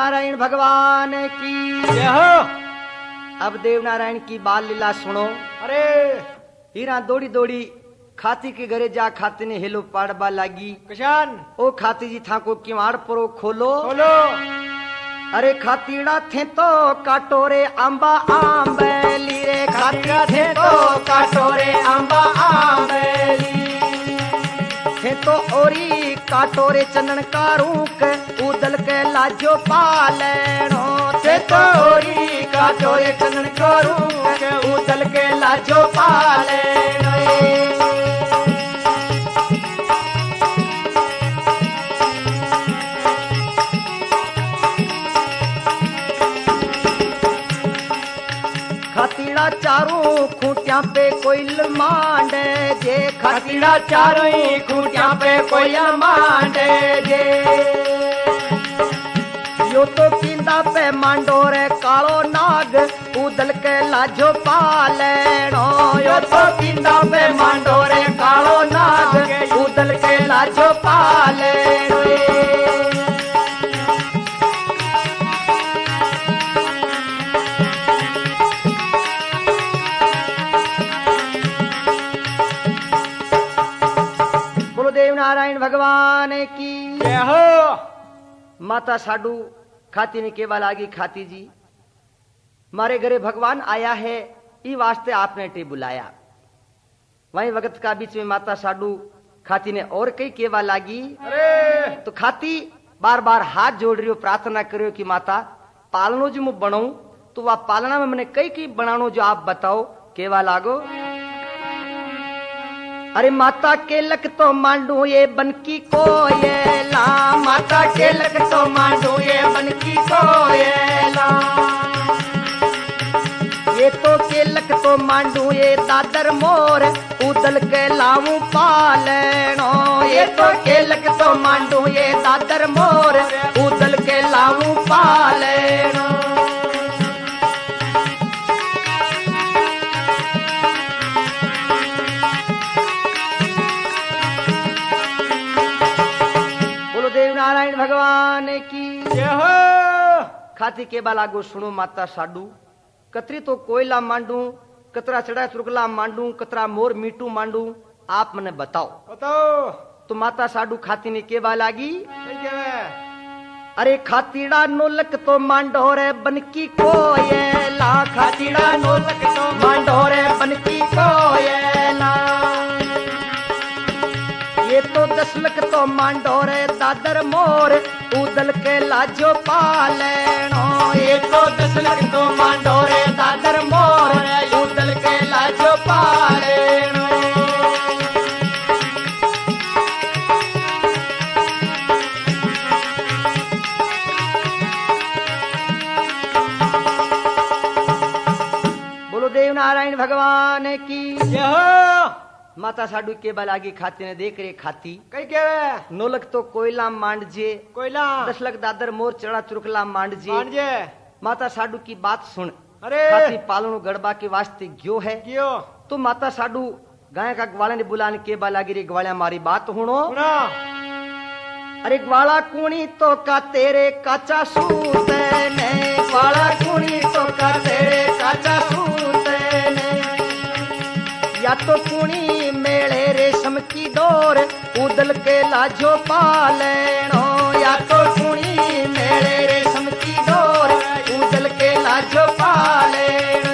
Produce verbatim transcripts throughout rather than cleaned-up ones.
नारायण भगवान की जय हो। अब देव नारायण की बाल लीला सुनो। अरे हीरा दौड़ी दौड़ी खाती के घरे जा खाती ने हेलो पाड़बा लागी। किसान ओ खाती जी था को किवाड़ परो खोलो खोलो। अरे खातीड़ा थे तो काटोरे आंबा आंबेली रे खातीड़ा थे तो काटोरे आंबा आंबेली थे तो ओरी काटोरे चंदन कारूक उदल के लाजो पालेनो थे तो ओरी काटोरे चंदन कारूक उदल के लाजो पालेनो। खातीड़ा चारों खूंटियां पे कोयल मांडे जे खातीड़ा चारों ही खूंटियां पे कोयल मांडे जे यो तो किंदा पे मांडो रे कालो नाग उदल के लाजो पालेनो यो तो किंदा पे मांडो रे कालो नाग उदल के लाजो पालेनो। देव नारायण भगवान की जय हो। माता साडू खाती ने केवल आगी खाती जी मारे घरे भगवान आया है ई वास्ते आपने टे बुलाया। वहीं वक्त का बीच में माता साडू खाती ने और कई केवा लागी। अरे तो खाती बार बार हाथ जोड़ रही हो प्रार्थना करो कि माता पालनो जो मैं बनाऊं तो वह पालना में मैंने कई कई बनानो जो आप बताओ केवा लागो। अरे माता के लक तो मांडू ये बनकी कोयला माता के लक तो मांडू ये बनकी कोयला ये तो के लक तो मांडू ये दादर मोर उदल के लाऊं पालेनो ये तो के लक तो मांडू ये दादर मोर उदल के लाऊं पालेनो। देव नारायण भगवान की जय हो। खाती के बालागो सुनो माता साडू कतरी तो कोयला मांडू कतरा चढ़ा चुरकला मांडू कतरा मोर मीटू मांडू आप मने बताओ बताओ। तो माता साडू खाती ने के बालागी क्या अरे खातीड़ा नोलक तो मांडो रे बनकी कोयला खातीड़ा नोलक तो मांडो रे बनकी कोयला ये तो दसलक तो मांडो रे दादर मोर उदल के लाजो पालेनो ये तो दसलक तो मांडो रे दादर मोर उदल के लाजो पालेनो। बोलो देव नारायण भगवान की जय हो। माता साडू के बालागी खाती ने देख रे खाती कई क्या नोलक तो कोयला मांड जे कोयला दसलक दादर मोर चढ़ा चुरकला मांड जे मांड जे माता साडू की बात सुन। अरे खाती पालनो गड़बा के वास्ते क्यों है क्यों तो माता साडू गाय का ग्वाला ने बुलाने के बालागी रे ग्वाला मारी बात हुनो सुना। अरे ग्वाला कुणी तो का तेरे काचा सूत ने ग्वाला कुणी तो का तेरे काचा सूत ने या तो कुणी मेले रेशम की डोर उदल के लाजो पालेनो या तो कुणी मेले रेशम की डोर उदल के लाजो पालेनो।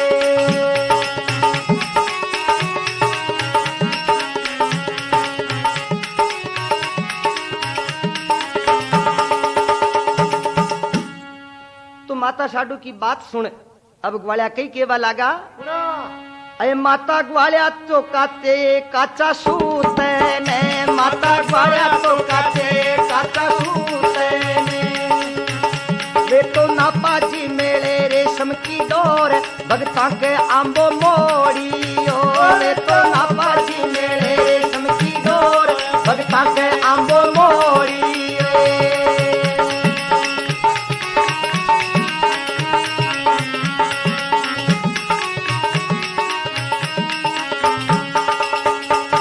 तो माता साडू की बात सुन। अब ग्वालिया कई केवा लागा अरे माता ग्वालिया तो काते काचा सूत ने माता ग्वालिया तो काते काचा सूत ने वे तो नापाजी मेले रेशम की डोर भगता के आंबो मोड़ियो वे तो नापाजी मेले रेशम की डोर भगता के आंबो मोड़ियो।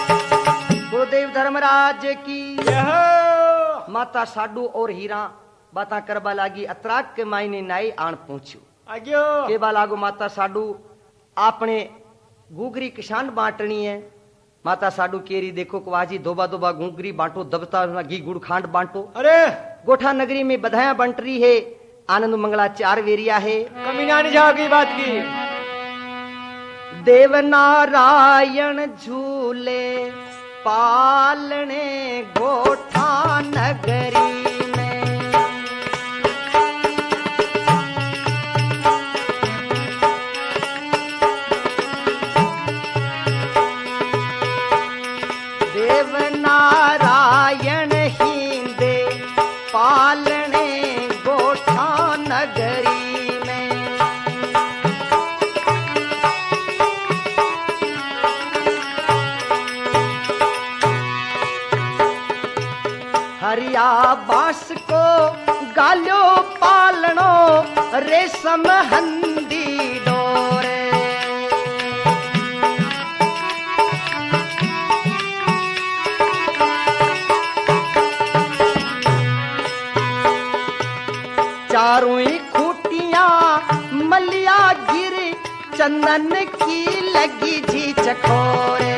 धर्मराज की जय हो। माता साडू और हीरा बाता करबा लागी अतराक के मायने नाई आण पहुंचू आग्यो के बा लागो माता साडू आपने घूगरी किसान बांटनी है। माता साडू केरी देखो कवाजी दोबा दोबा घूगरी बांटो दबता घी गुड़ खांड बांटो। अरे गोठा नगरी में बधाया बंट रही है आनंद मंगला चार वेरिया है कमी ना जाओगी बात की। देव नारायण झूले पालने गोठा नगरी में देव नारायण हिंदे पालने गोठा नगरी में हरिया बांस को गालो पालनो रेशम हंदी डोरे चारों ही खूटियां मलिया गिर चंदन की लगी जी चकोरे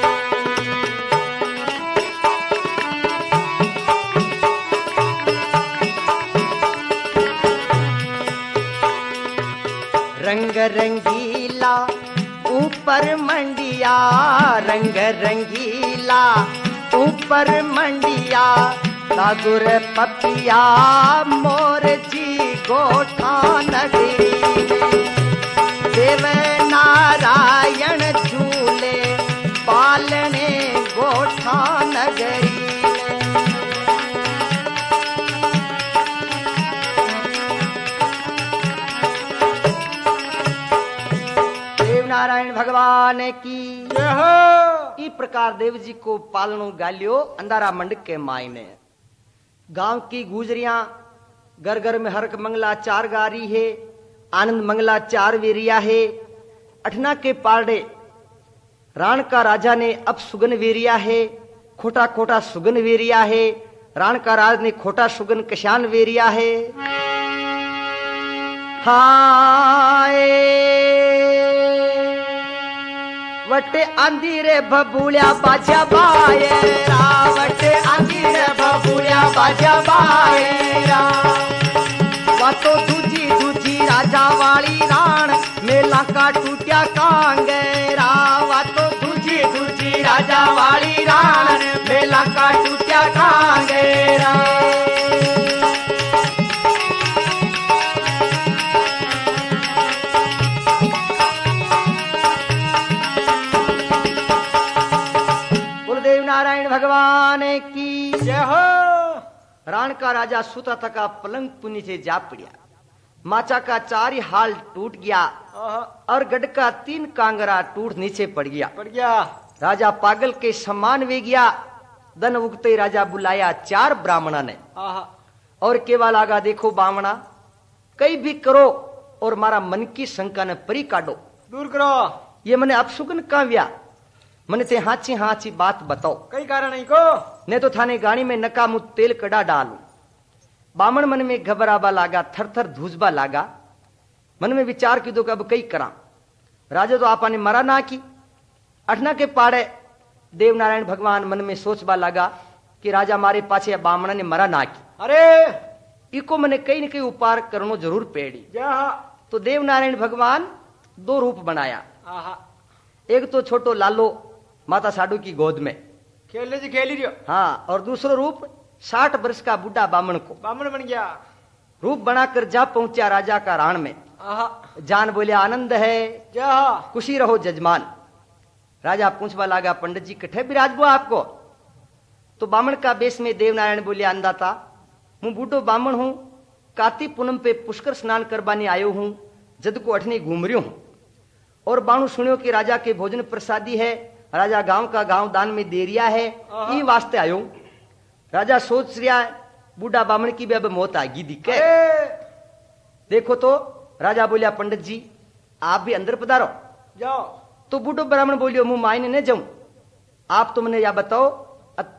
रंग रंगीला ऊपर मंडिया रंग रंगीला ऊपर मंडिया सागुर पपिया मोर जी गोठा नगरी देव नारायण झूले पालने गोठा नगरी नारायण भगवान की इस प्रकार देव जी को पालनो गालियो अंधारा मंडक के मायने गांव की गुजरिया घर घर में हरक मंगला चार गारी है आनंद मंगला चार वेरिया है अठना के पारडे राण का राजा ने अब सुगन वेरिया है खोटा खोटा सुगन वेरिया है राण का राज ने खोटा सुगन कशान वेरिया है हाय वटे आंधीरे बबूलिया बाजा बायरा वटे आंधीरे बबूलिया बाजा बायरा वातो दूजी दूजी राजा वाली राण मेला का टूटिया कांगेरा वातो दूजी दूजी राजा वाली राण मेला का टूटिया कांगेरा नारायण भगवान की जय हो। राण का राजा सुता थका पलंग पुनी से जा पड़िया माचा का चार हाल टूट गया और गढ़ का तीन कांगरा टूट नीचे पड़ गया पड़ गया राजा पागल के समान वे गया दन उगते राजा बुलाया चार ब्राह्मणा ने और केवा लागा देखो बामणा कई भी करो और मारा मन की शंका ने परी काटो दूर करो ये मने अपसुगन काव्या मने ते हाची हाची बात बताओ कई कारण नहीं को ने तो थाने गाड़ी में नका मुँह तेल कड़ा डालू बामण मन में घबराबा लागा थर थर धूसबा लागा मन में विचार की दो कब कई करा राजा तो आपा ने मरा ना की अठना के पाड़े देव नारायण भगवान मन में सोचबा लगा कि राजा मारे पाछे बामण ने मरा ना की अरे इको मने कई न कई उपार करनो जरूर पेड़ी जहाँ तो देव नारायण भगवान दो रूप बनाया एक तो छोटो लालो माता साडू की गोद में खेल जी खेल रही हो हाँ और दूसरो रूप साठ वर्ष का बूढ़ा बामण को बामण बन गया रूप बनाकर जा पहुंचा राजा का राण में जान बोले आनंद है जा खुशी रहो जजमान राजा पूछवा लागा पंडित जी कठे विराजबो आपको तो बामण का बेस में देव नारायण बोले अंदाता हूँ बूढ़ो बामण हूँ काती पूनम पे पुष्कर स्नान करवाने आयो हूँ जद को अठने घूम रही हूँ और बाणु सुनियो कि राजा के भोजन प्रसादी है राजा गांव का गांव दान में दे रिया है ई वास्ते आयो राजा सोच रिया बूढ़ा बामण की भी अब मौत आगी दिखे देखो तो राजा बोलिया पंडित जी आप भी अंदर पधारो जाओ तो बूढ़ो ब्राह्मण बोलियो मुंह मायने न जाऊं आप तो मैंने या बताओ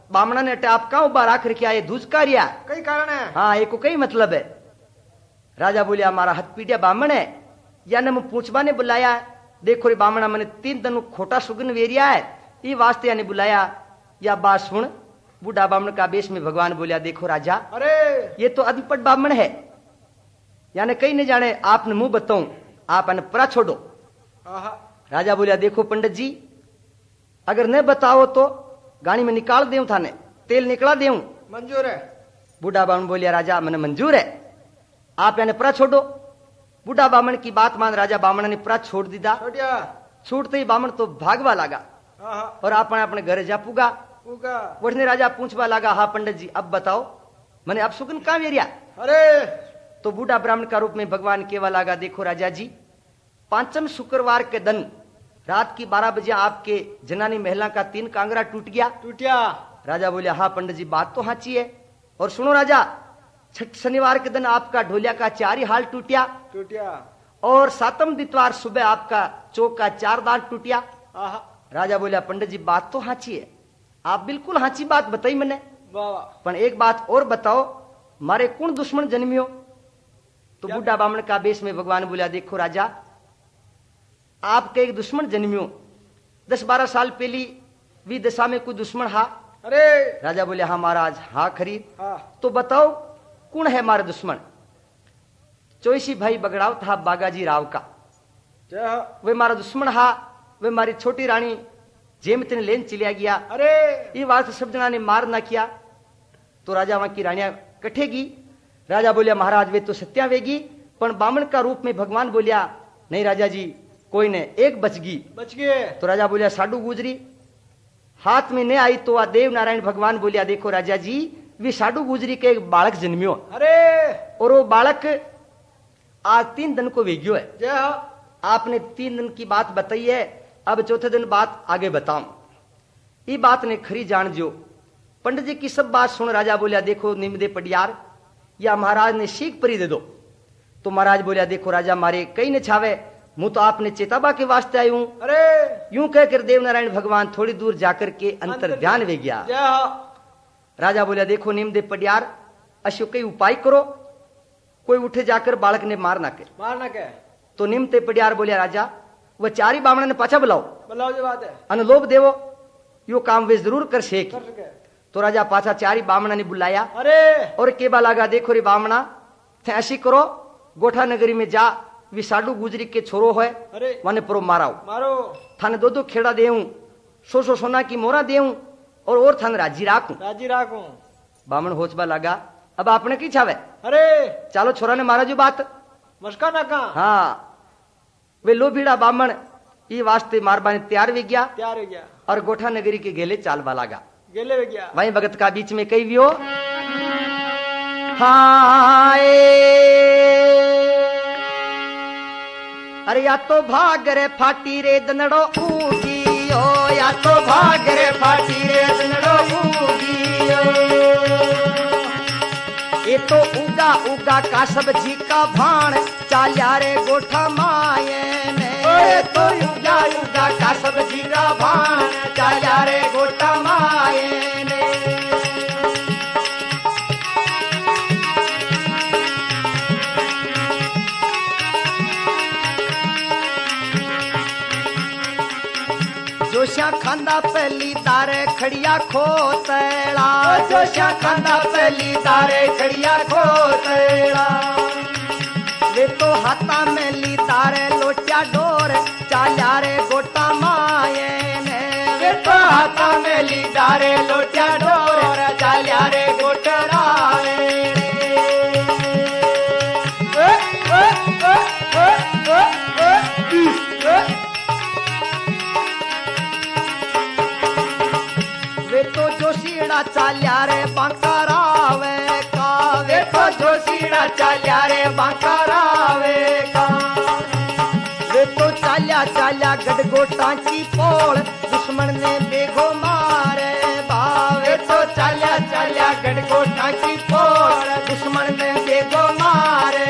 बामणा ने टाप का उबा राख रखिया ये दूज कार्या कई कारण है हाँ एक को कई मतलब है। राजा बोलिया हमारा हथ पीटिया बामण है या ने मुझे पूछवा ने बुलाया देखो रे बामणा मैंने तीन दिन खोटा सुगन वेरिया है ये वास्ते यानी बुलाया या बात सुन। बूढ़ा बामण का बेश में भगवान बोलिया देखो राजा अरे ये तो अनपढ़ बामण है यानी कहीं नहीं जाने आपने मुंह बताऊं आप अनपरा छोड़ो। आहा राजा बोलिया देखो पंडित जी अगर न बताओ तो गाड़ी में निकाल देऊं थाने तेल निकला देऊं। मंजूर है। बूढ़ा बामण बोलिया राजा मैंने मंजूर है आप यानी परा छोड़ो। बूढ़ा बामण की बात मान राजा बामण ने परा छोड़ दीदा। छोड़िया छूटते ही बामण तो भागवा लगा आहा और आपने अपने घर जा पुगा। उगा उसने राजा पूछवा लगा हाँ पंडित जी अब बताओ मैंने अब सुगन कहाँ वेरिया। अरे तो बूढ़ा ब्राह्मण का रूप में भगवान केवा लगा देखो राजा जी पांचम शुक्रवार के दिन रात की बारह बजे आपके जनानी महिला का तीन कांगरा टूट गया। टूटिया राजा बोले हाँ पंडित जी बात तो हाची है और सुनो राजा छठ शनिवार के दिन आपका ढोलिया का चार ही हाल टूटिया टूटिया और सातम दितवार सुबह आपका चौक का चार दांत टूटिया। आहा राजा बोला पंडित जी बात तो हाची है आप बिल्कुल हाची बात बताई मैंने वाह पर एक बात और बताओ मारे कौन दुश्मन जन्मियो। तो क्या? बूढ़ा बामण का बेश में भगवान बोला देखो राजा आपके एक दुश्मन जन्मियो दस बारह साल पहली वी दशा में कोई दुश्मन हा। अरे राजा बोले हाँ महाराज हाँ खरीद हाँ तो बताओ कौन है हमारा दुश्मन। चौसी भाई बगड़ाव था बागाजी राव का जय हो। वे हमारा दुश्मन हा वे हमारी छोटी रानी जेमत ने लेन चलिया गया। अरे ये बात सब जना ने मार ना किया तो राजा वहां की रानियां कटेगी। राजा बोलिया महाराज वे तो सत्या वेगी पर बामण का रूप में भगवान बोलिया नहीं राजा जी कोई ने एक बचगी। बच गए तो राजा बोलिया साडू गुजरी हाथ में नहीं आई तो आ देव नारायण भगवान बोलिया देखो राजा जी वे साडू गुजरी के एक बालक जन्मियो अरे और वो बालक आज तीन दिन को वेगियो है। जय हो। आपने तीन दिन की बात बताई है अब चौथे दिन बात आगे बताऊं। ये बात ने खरी जान जो पंडित जी की सब बात सुन राजा बोलिया देखो निमदे पडियार या महाराज ने सीख परी दे दो। तो महाराज बोलिया देखो राजा मारे कई न छावे मुंह तो आपने चेताबा के वास्ते आई हूं। अरे यूं कहकर देवनारायण भगवान थोड़ी दूर जाकर के अंतर ध्यान वे गया। जय हो। राजा बोलिया देखो निमदे पडियार अशो कई उपाय करो कोई उठे जाकर बालक ने मार ना के। मारना क्या तो निमते पडियार बोलिया राजा वह चारी बामण ने पाछा बुलाओ बताओ जो बात है अनुलोभ देवो यो काम वे जरूर कर शेख। कर सके। तो राजा पाछा चारी बामणा ने बुलाया अरे और केबा लगा देखो रे बामणा थे ऐसी करो गोठा नगरी में जा वी साडू गुजरी के छोरो है अरे वने परो माराओ मारो थाने दो दो खेड़ा देऊं सो सो सोना की मोरा देऊं और और थाने राजी राखूं। राजी राखू। बामण होचबा लगा अब आपने की छावे अरे चालो छोरा ने मारा जो बात मस्का ना कहा हाँ वे लोभीड़ा बामण ये वास्ते मारबाने तैयार भी गया तैयार हो गया और गोठा नगरी के गेले चालबा लगा। गेले हो गया वहीं भगत का बीच में कई वियो हाय अरे या तो भाग रे फाटी रे दनड़ो ऊगियो या तो भाग रे फाटी रे दनड़ो ऊगियो ये तो उगा उगा का सब्जी का भाण चाल्या रे गोठा माये ने ये तो उगा उगा का सब्जी का भाण चाल्या रे गोठा माये ने। जोशिया खांदा पहली तारे खड़िया खोतड़ा जोशिया खांदा पहली तारे खड़िया खोतड़ा वे तो हाथा में ली तारे लोटिया डोर चाल्या रे गोटा माये ने वे तो हाथा में ली तारे लोटिया डोर चाल्या रे गोटड़ा चाल्या रे बांकारावे का वे तो जोशीड़ा चाल्या रे बांकारावे का वे तो चाल्या चाल्या गडगोटा की पोल दुश्मन ने बेगो मारे बावे तो चाल्या चाल्या गडगोटा की पोल दुश्मन ने बेगो मारे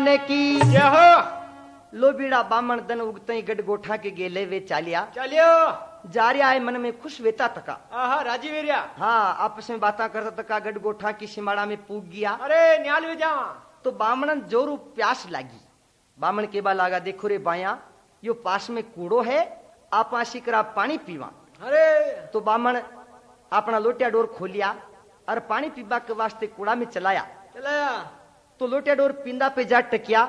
ने की जय हो लोबीड़ा बामण दन उगते ही गड गोठा के गेले वे चालिया चलियो जा रहा है मन में खुश वेता तका आहा राजी वेरिया हाँ आपस में बातें करता तका गड गोठा की सिमाड़ा में पूग गया अरे न्याल वे जावा तो बामणन जोरू प्यास लागी बामण के बा लागा देखो रे बाया यो पास में कूड़ो है आप आशी करा पानी पीवा अरे तो बामण अपना लोटिया डोर खोलिया और पानी पीवा के वास्ते कूड़ा में चलाया चलाया तो लोटिया डोर पिंदा पे जा टकिया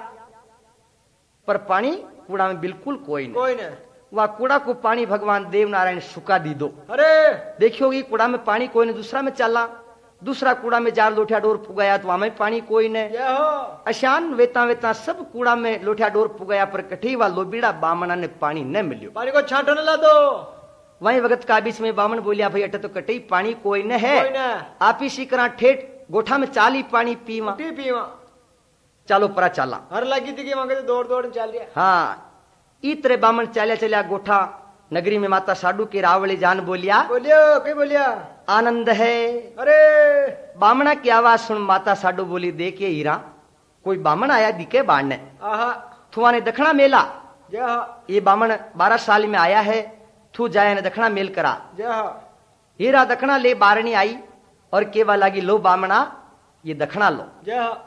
पर पानी कूड़ा में बिल्कुल कोई नहीं कोई नहीं वह कूड़ा को पानी भगवान देव नारायण सुखा दी दो अरे देखियोगी कूड़ा में पानी कोई नहीं दूसरा में चला दूसरा कूड़ा में जार लोटिया डोर पुगाया तो वहां में पानी कोई नहीं जय हो अशान वेता वेता सब कूड़ा में लोटिया डोर पुगाया पर कठी वा लोबीड़ा बामणा ने पानी न मिलियो पानी को छांटो न ला दो वही वक्त का बीच में बामण बोलिया भाई अटे तो कटी पानी कोई न है कोई न आप ही सीकरा ठेठ गोठा में चाली पानी पीवा पी पीवा चालो परा चाला हर लगी थी कि वहां के दौड़ दौड़ चल रहा हाँ इतरे बामण चालिया चलिया गोठा नगरी में माता साडू के रावले जान बोलिया बोलियो कई बोलिया आनंद है अरे बामणा की आवाज सुन माता साडू बोली देखिए हीरा कोई बामण आया दिखे बाढ़ने आहा थुआ ने दखना मेला जय हो ये बामण बारह साल में आया है थू जाया ने दखना मेल करा जय हो हीरा दखना ले बारणी आई और केवा लागी लो बामणा ये दखना लो जय हो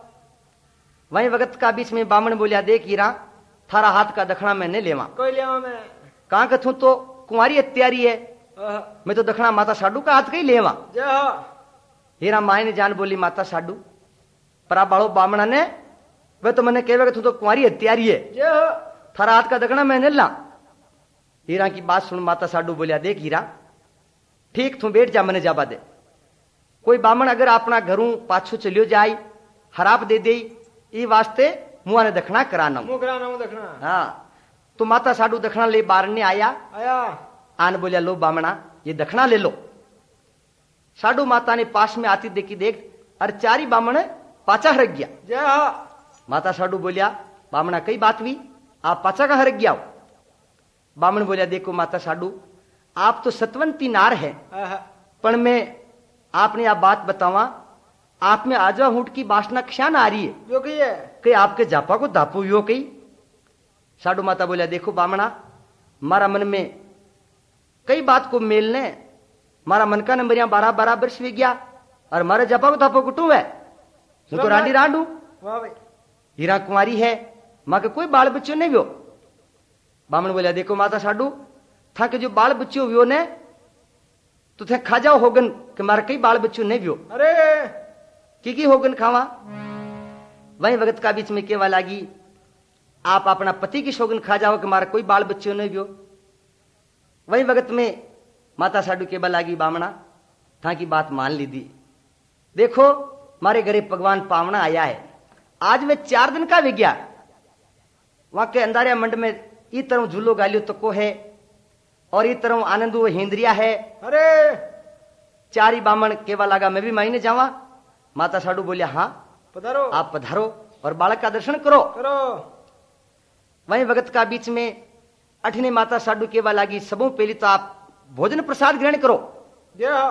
वही वक्त का बीच में बामण बोलिया देख हीरा थारा हाथ का दखना मैं नहीं लेवा कोई ले मैं कहा कथू तो कुंवारी हत्यारी है आहा मैं तो दखना माता साडू का हाथ का ही लेवा जय हो हीरा माए ने जान बोली माता साडू परा बाड़ो बामणा ने वे तो मैंने कहवे तू तो कुंवारी हत्यारी है जय हो थारा हाथ का दखना मैं नहीं ला हीरा की बात सुन माता साडू बोलिया देख हीरा ठीक तू बैठ जा मैंने जाबा दे कोई बामण अगर अपना घरों पाछू चलियो जाए हराप दे दे ई वास्ते मुआ ने दखना कराना मुंह कराना हूं देखना हाँ तो माता साडू दखना ले बारने आया आया आन बोलिया लो बामणा ये दखना ले लो साडू माता ने पास में आती देखी देख अरे चारी बामण पाचा हरक गया जय हो माता साडू बोलिया बामणा कई बात हुई आप पाचा का हरक गया हो बामण बोलिया देखो माता साडू आप तो सतवंती नार है आहा पर मैं आपने आप बात बतावा आप में आजा हूट की वासना क्षण आ रही है जो की है कि आपके जापा को दापू यो कही साडू माता बोलिया देखो बामणा मारा मन में कई बात को मेलने मारा मन का नंबर बारह बारह वर्ष भी गया और मारे जापा को दापो कुटू है हूं तो रांडी रांडू वाह भाई हीरा कुंवारी है मां के कोई बाल बच्चों नहीं व्यो बामण बोलिया देखो माता साडू था के जो बाल बच्चों व्यो ने तो थे खा जाओ होगन कि मारे कई बाल बच्चों नहीं व्यो अरे की की होगन खावा वही वक्त का बीच में केवा लागी आप अपना पति की शोगन खा जाओ कि मारा कोई बाल बच्चों नहीं व्यो वही वक्त में माता साडू केवा लागी बामणा था की बात मान ली दी देखो मारे घरे भगवान पावना आया है आज वे चार दिन का विज्ञा वहां के अंधारिया मंड में ई तरह झूलो गालियो तो को है और ई तरह आनंद वो हेंद्रिया है अरे चारी बामण केवा लागा मैं भी मायने जावा माता साडू बोलिया हाँ पधारो आप पधारो और बालक का दर्शन करो करो वही वक्त का बीच में अठने माता साडू केवा लागी सबों पहली तो आप भोजन प्रसाद ग्रहण करो जय हो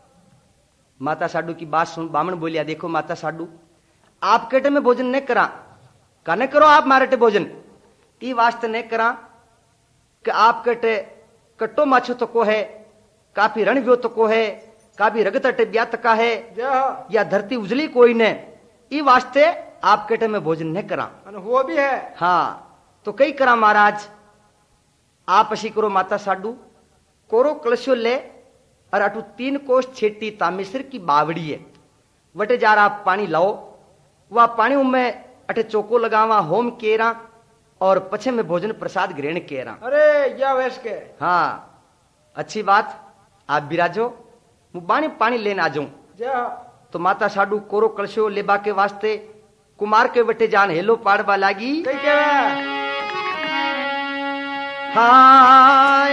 माता साडू की बात सुन बामण बोलिया देखो माता साडू आप केटे में भोजन नहीं करा कने करो आप मारटे भोजन ई वास्ते नहीं करा कि आप कटे कट्टो माछो तो को है काफी रण व्यो तो को है काफी रगत अटे ब्यात का है जय हो या धरती उजली कोई ने ई वास्ते आप कटे में भोजन नहीं करा अन वो भी है हाँ तो कई करा महाराज आप अशी करो माता साडू कोरो कलशो ले और अटू तीन कोष छेटी तामेश्वर की बावड़ी है वटे जा रहा पानी लाओ वह पानी उनमें अटे चौको लगावा होम केरा और पछे में भोजन प्रसाद ग्रहण केरा अरे या वैस के हाँ अच्छी बात आप बिराजो मैं पानी पानी लेने आ जाऊं जय हो तो माता साडू कोरो कलशो लेबा के वास्ते कुमार के वटे जान हेलो पाड़वा लागी कई के हाय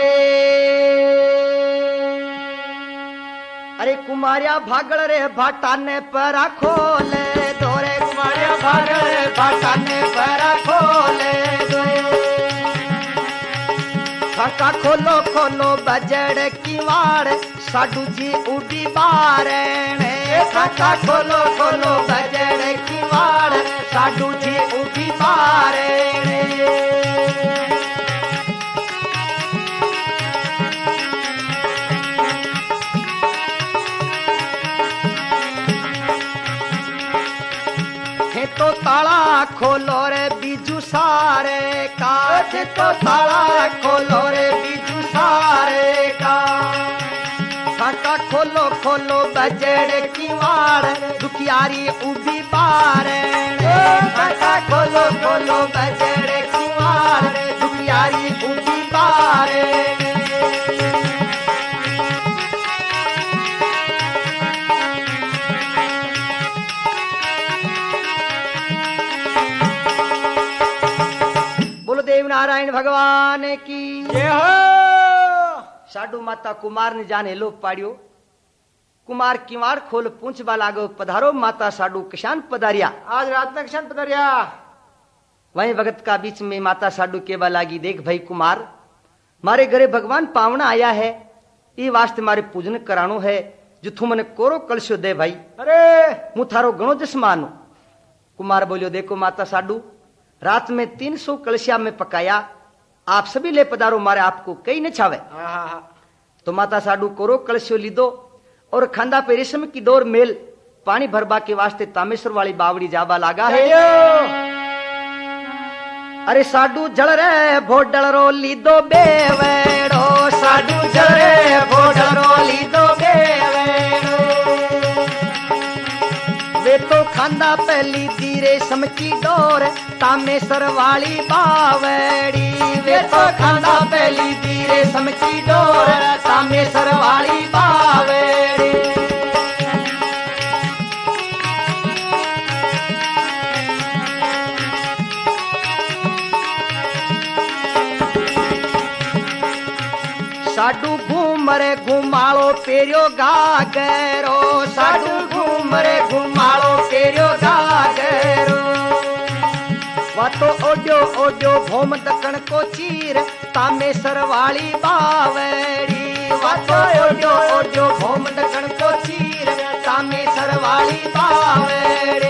अरे कुमारिया भागड़ रे भाटाने पर खोले दोरे कुमारिया भागड़ रे भाटाने पर खोले फाका खोलो खोलो बजड़ की वाड़ साडू जी उड़ी बारण फाका खोलो खोलो बजड़ की वाड़ साडू जी उड़ी उभी बारे तो ताला खोलो रे बीजू सारे का तो ताला खोलो रे बीजू सारे का फाटा खोलो खोलो बजड़ की वार दुखियारी उभी बारे फाटा खोलो खोलो बजड़ की वार दुखियारी उभी बारे देव नारायण भगवान की जय हो। साडू माता कुमार ने जाने लो पाड़ियो कुमार किवाड़ खोल पूंछ बालागो पधारो माता साडू किसान पधारिया आज रात में किसान पधारिया। वहीं भगत का बीच में माता साडू के बालागी देख भाई कुमार मारे घरे भगवान पावना आया है ये वास्ते मारे पूजन करानो है जो तू मने कोरो कलशो दे भाई अरे मु थारो गणो जस मानो। कुमार बोलियो देखो माता साडू रात में तीन सौ कलशिया में पकाया आप सभी ले पधारो मारे आपको कई न छावे। तो माता साडू कोरो कलशियो लीधो और खंदा पे रेशम की डोर मेल पानी भरबा के वास्ते तामेश्वर वाली बावड़ी जाबा लागा है। अरे साडू जल रे भोडल रो लीधो बेवेड़ो साडू जल रे भोडल रो लीधो बेवेड़ो वे तो खांदा पहली धीरे समकी डोर तामेश्वर वाली बावड़ी वे तो खांदा पहली धीरे समकी डोर तामेश्वर वाली बावड़ी साडू घूम रे घुमालो पेरियो गागरो साडू घूम रे घुमालो पेरियो गागरो वा तो ओड्यो ओड्यो भोम दकण को चीर तामेश्वर वाली बावड़ी वा तो ओड्यो ओड्यो भोम दकण को चीर तामेश्वर वाली बावड़ी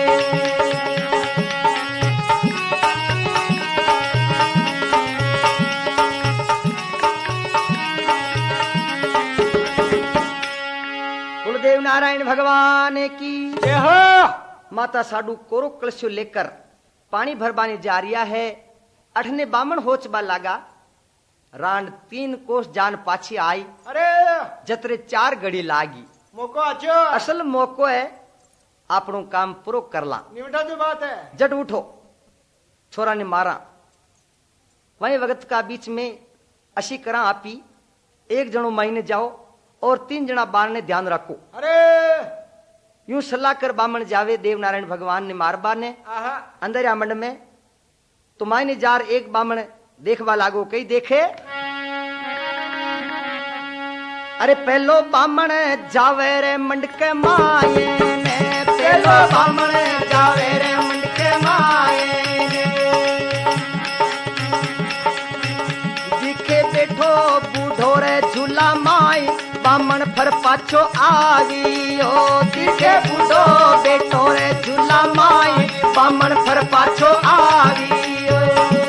देव नारायण भगवान की जय हो। माता साडू कोरो कलशो लेकर पानी भरवाने जा रिया है अठने बामण होचबा लागा रांड तीन कोस जान पाछी आई अरे जतरे चार घड़ी लागी मोको आचो असल मोको है आपनो काम पूरो करला निमटा जो बात है जट उठो छोरा ने मारा वहीं वक्त का बीच में अशी करा आपी एक जनो महीने जाओ और तीन जना बार ने ध्यान रखो। अरे यूं सलाह कर बामण जावे देव नारायण भगवान ने मारबा ने अंदर मंड में तो मायने जार एक बामण देखवा लागो कई देखे अरे पहलो बामण जावे रे मंड के माये ने पहलो बामण जावे रे मंड के माये ने दिखे बैठो बूढ़ो रे झूला माई बामण फर पाछो आवियो दिखे बूढ़ो बैठो रे झूला माई बामण फर पाछो आवियो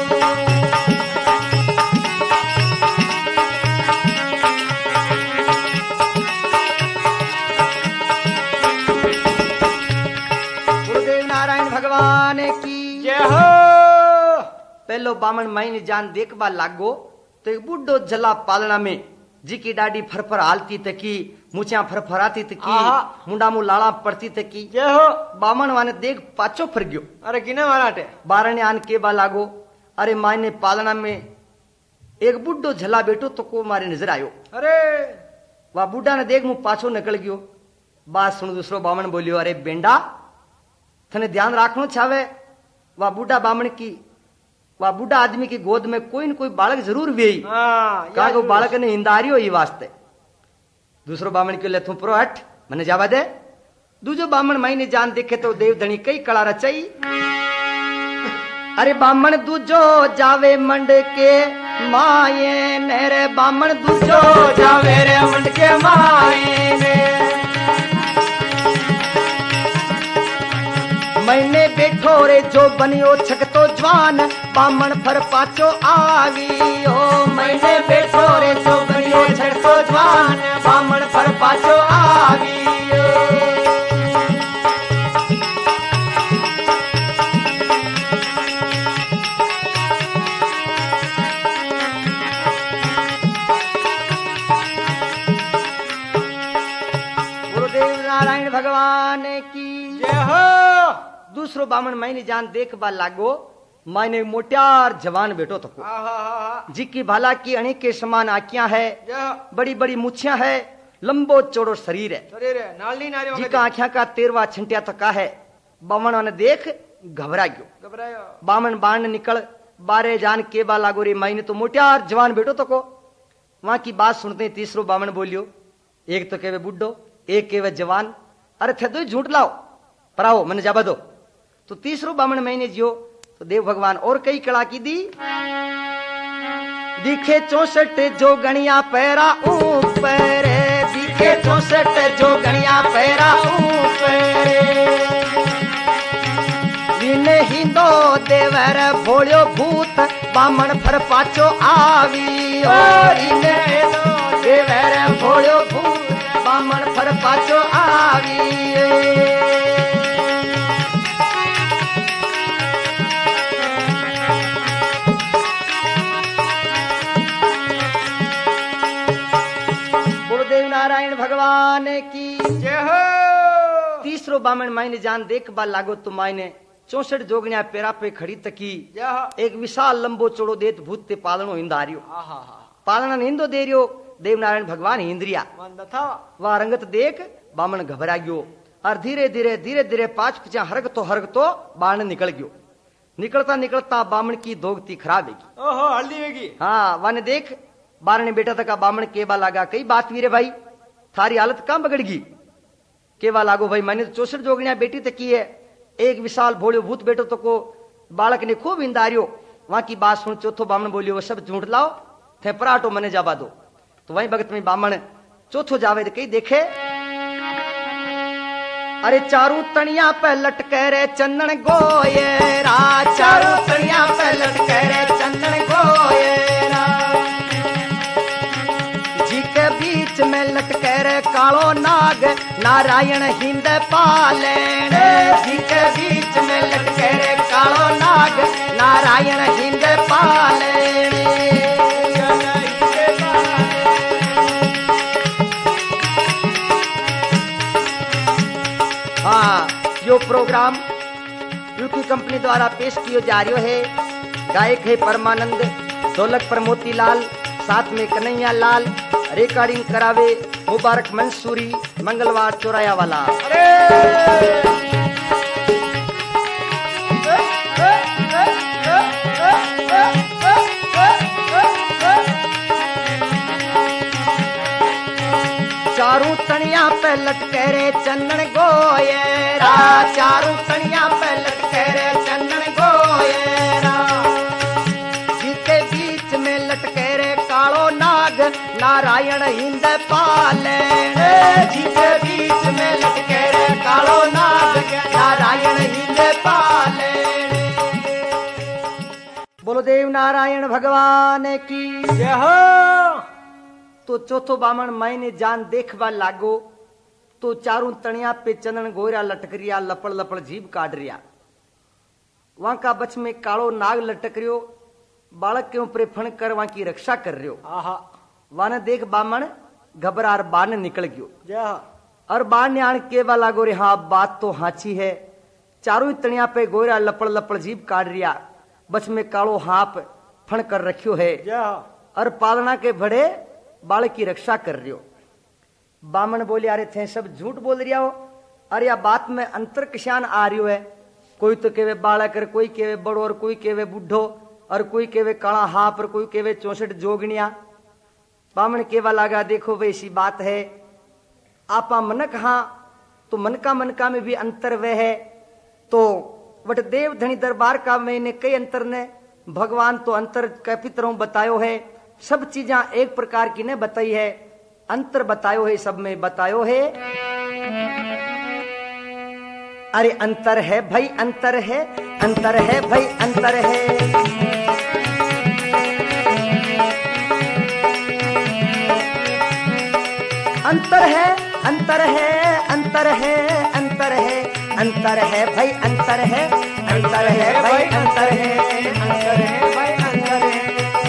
गुरुदेव नारायण भगवान की जय हो। पहलो बामण माई जान देखबा लागो तो एक बूढ़ो जला पालना में जी की डाडी फरफर हालती तकी मुछा फरफराती तकी मुंडा मुंह लाला पड़ती तकी जय हो। बामण वाने देख पाछो फर गयो अरे किने माराटे बारने आन के बा लागो अरे मायने पालना में एक बुड्ढो झला बेटो तो को मारे नजर आयो अरे वा बुड्ढा ने देख मुंह पाछो निकल गयो बात सुन दूसरो बामण बोलियो अरे बेंडा थने ध्यान राखनो छावे वा बुड्ढा बामण की वा बुढ़ा आदमी की गोद में कोई न कोई बालक जरूर वेई कहा को बालक ने हिंदारियो ही वास्ते दूसरो बामण के ले थुपरो हट मने जावा दे दूजो बामण माई ने जान देखे तो देव धनी कई कला रचाई अरे बामण दूजो जावे मंड के माये ने रे बामण दूजो जावे रे मंड के माये ने मैंने बैठो रे जो बनियो छक तो जवान बामण फर पाचो आवी ओ मैंने बैठो रे जो बनियो छक तो जवान बामण फर पाचो आवी नारायण भगवान की जय हो। दूसरो बामण मैंने जान देख बा लागो मैंने मोट्यार जवान बेटो तको आहा जी की भाला की अणी के समान आंखियां है जय बड़ी बड़ी मुछियां है लंबो चौड़ो शरीर है शरीर है नाली नारी जी का आंखियां का तेरवा छिंटिया तका है बामण ने देख घबरा गयो घबरायो बामण बाण निकल बारे जान के बा लागो रे मैंने तो मोट्यार जवान बेटो तको वहां की बात सुनते तीसरो बामण बोलियो एक तो केवे बुड्ढो एक केवे जवान अरे थे तो झूठ लाओ पर आओ मैंने जाबा दो तो तीसरो बामण महीने जियो तो देव भगवान और कई कला की दी दिखे चौसठ जो गणिया पैरा ऊपर दिखे चौसठ जो गणिया पैरा ऊपर हिंदो देवर भोलियो भूत बामण फर पाचो आवी और देवर भोलियो भूत बामण फर पाचो आवी गुरुदेव नारायण भगवान की जय हो। तीसरो बामण मायने जान देख बा लागो तो मायने चौसठ जोगनिया पेरा पे खड़ी तकी जय हो। एक विशाल लंबो चौड़ो देत भूत ते पालनो हिंदारियो आहा पालना हिंदो दे रियो देव नारायण भगवान इंद्रिया मन था वह रंगत देख बामण घबरा गयो और धीरे धीरे धीरे धीरे पांच पिछा हरग तो हरग तो बाण निकल गयो निकलता निकलता बामण की दोगती खराब है ओहो हल्दी वेगी हाँ वाने देख बारने बेटा तक बामण केबा लागा कई बात वीरे भाई थारी हालत कहां बिगड़ गई केबा लागो भाई मैंने तो चौसठ जोगनिया बेटी तक की है एक विशाल भोले भूत बेटो तो को बालक ने खूब इंदारियो वहां की बात सुन चौथो बामण बोलियो वो सब झूठ लाओ थे पराटो मने जाबा दो तो वही भगत में बामण चौथो जावे कई देखे अरे चारू तनिया पे लटके रे चंदन गोयेरा चारू तनिया पे लटके रे चंदन गोयेरा जी के बीच में लटके रे कालो नाग नारायण हिंद पालेण जी के बीच में लटके रे कालो नाग नारायण हिंद पालेण हाँ यो प्रोग्राम यूट्यूब कंपनी द्वारा पेश किया जा रहा है गायक है परमानंद ढोलक पर मोतीलाल साथ में कन्हैया लाल रिकॉर्डिंग करावे मुबारक मंसूरी मंगलवार चौराया वाला चारू तनिया पे लटके रे चंदन गोयेरा चारू तनिया पे लटके रे चंदन गोयेरा जिसके बीच में लटके रे कालो नाग नारायण हिंद पालेण जिसके बीच में लटके रे कालो नाग नारायण हिंद पालेण बोलो देव नारायण भगवान की जय हो। तो चौथो बामण मैंने जान देखवा लागो तो चारों तणिया पे चंदन गोरा लटक रिया लपड़ लपड़ जीभ काट रिया वहां का बच में कालो नाग लटक रियो बालक के ऊपर फण कर वहां की रक्षा कर रियो आहा वाने देख बामण घबरार बाण निकल गयो जय हो। और बाण ने आण के वाला गोरे हाँ बात तो हाची है चारों तणिया पे गोरा लपड़ लपड़ जीभ काट रिया बच में कालो हाप फण कर रखियो है जय हो। और पालना के भड़े बालक की रक्षा कर रही हो बामण बोले अरे थे सब झूठ बोल रिया हो अरे या बात में अंतर किसान आ रही है कोई तो केवे बालक कोई केवे बड़ो और कोई केवे बुढ़ो और कोई केवे काला हाप और कोई केवे चौसठ जोगनिया बामण केवा लागा देखो वे ऐसी बात है आपा मनक हाँ तो मनका मनका में भी अंतर वह है तो वट देव धनी दरबार का मैंने कई अंतर ने भगवान तो अंतर कैपितरों बतायो है सब चीजा एक प्रकार की ने बताई है अंतर बतायो है सब में बतायो है अरे अंतर है भाई अंतर है, अंतर है भाई अंतर है। अंतर है अंतर है अंतर है अंतर है अंतर है भाई अंतर है, अंतर है भाई अंतर है, अंतर है भाई अंतर है।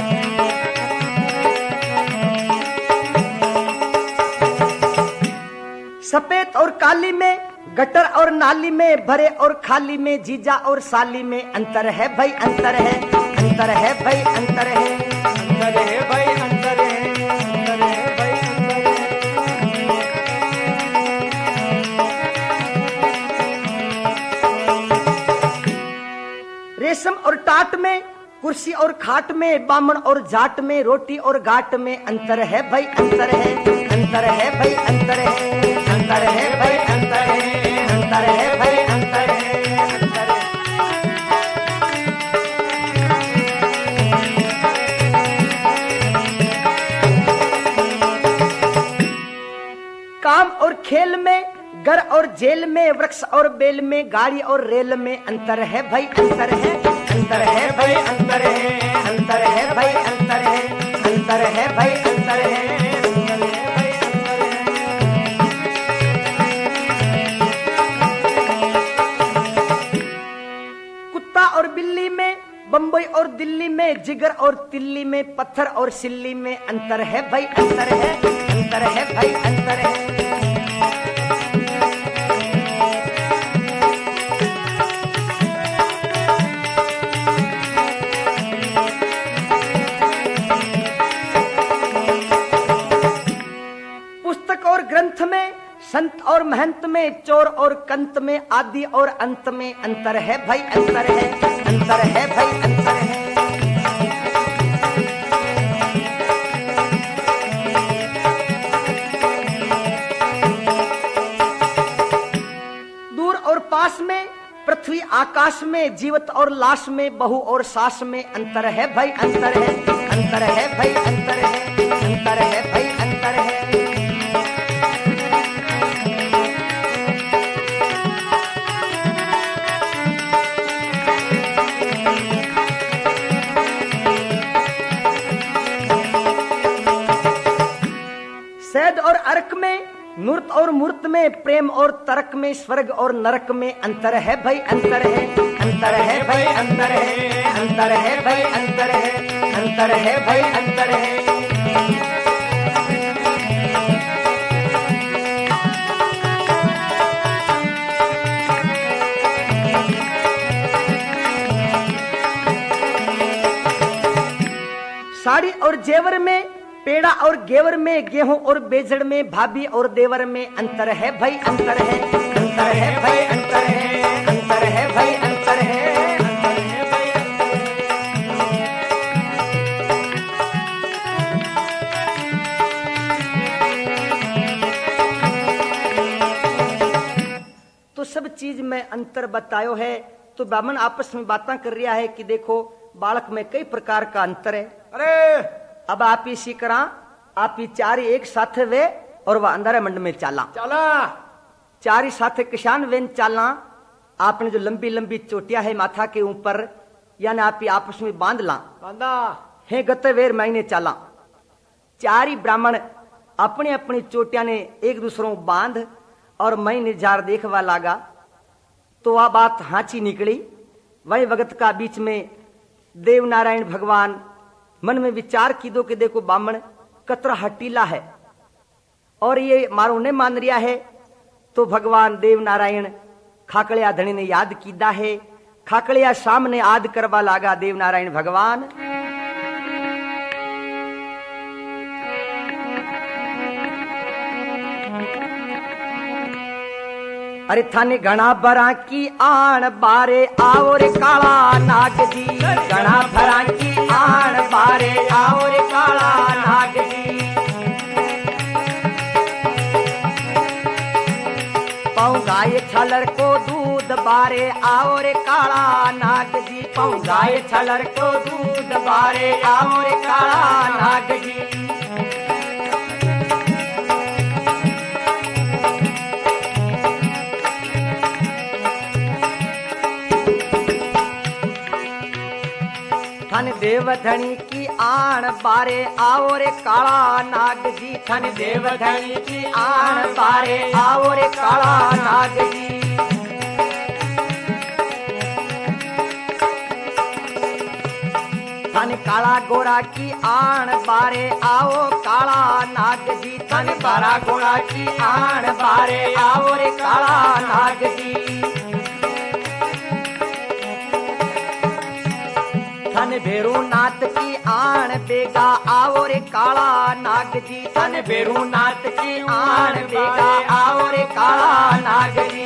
सफेद और काली में, गटर और नाली में, भरे और खाली में, जीजा और साली में अंतर है भाई अंतर है, अंतर है भाई अंतर है, अंतर है भाई अंतर है, अंतर है भाई अंतर है। रेशम और टाट में, कुर्सी और खाट में, बामण और जाट में, रोटी और गाट में अंतर है भाई अंतर है, अंतर है भाई अंतर है, अंतर है भाई अंतर है, अंतर है भाई अंतर है, अंतर है। काम और खेल में, घर और जेल में, वृक्ष और बेल में, गाड़ी और रेल में अंतर है भाई अंतर है, अंतर है भाई अंतर है, अंतर है भाई अंतर है, अंतर है भाई अंतर है, अंतर है भाई अंतर है। कुत्ता और बिल्ली में, बम्बई और दिल्ली में, जिगर और तिल्ली में, पत्थर और सिल्ली में अंतर है भाई अंतर है, अंतर है भाई अंतर है। ग्रंथ में, संत और महंत में, चोर और कंत में, आदि और अंत में अंतर है भाई अंतर है, अंतर है भाई अंतर है। दूर और पास में, पृथ्वी आकाश में, जीवित और लाश में, बहू और सास में अंतर है भाई अंतर है, अंतर है भाई अंतर है, अंतर है भाई अंतर है। सैद और अर्क में, मूर्त और मूर्त में, प्रेम और तर्क में, स्वर्ग और नरक में अंतर है भाई अंतर है, अंतर है भाई अंतर है, अंतर है भाई अंतर है, अंतर है भाई अंतर है। साड़ी और जेवर में, पेड़ा और गेवर में, गेहूं और बेजड़ में, भाभी और देवर में अंतर है भाई अंतर है, अंतर है भाई अंतर है, अंतर है भाई अंतर है, अंतर है भाई अंतर है। तो सब चीज में अंतर बतायो है। तो ब्राह्मण आपस में बातें कर रहा है कि देखो बालक में कई प्रकार का अंतर है। अरे अब आप ही सीकरा, आप ही चार एक साथ वे और वह अंधारे मंड में चाला चला चार ही साथ किसान वेन चाला। आपने जो लंबी लंबी चोटियां है माथा के ऊपर, यानी आप ही आपस में बांध ला बांधा है गते वेर महीने चाला। चार ही ब्राह्मण अपनी अपनी चोटियां ने एक दूसरों बांध और महीने जार देखवा लागा। तो वह बात हाची निकली। वही वक्त का बीच में देव नारायण भगवान मन में विचार की दो कि देखो बामण कतरा हटीला है और ये मारो ने मान रिया है। तो भगवान देव नारायण खाकड़िया धनी ने याद कीदा है। खाकड़िया सामने आद करवा लागा देव नारायण भगवान। अरे थाने घना भरा की आन बारे आओ रे काला नाग जी, घना भरा की आन बारे आओ रे काला नाग जी। पाऊं गाय छलर को दूध बारे आओ रे काला नाग जी, पाऊं गाय छलर को दूध बारे आओ रे काला नाग जी। थन देवधनी की आण बारे आओ रे काला नाग जी थन देवधनी की आण बारे आओ रे काला नाग जी थन काला गोरा की आण बारे आओ काला नाग जी थन बारा घोड़ा की आण बारे आओ रे काला नाग जी थन भैरूनाथ की आण बेगा आओ रे काला नाग जी थन भैरूनाथ की आण बेगा आओ रे काला नाग जी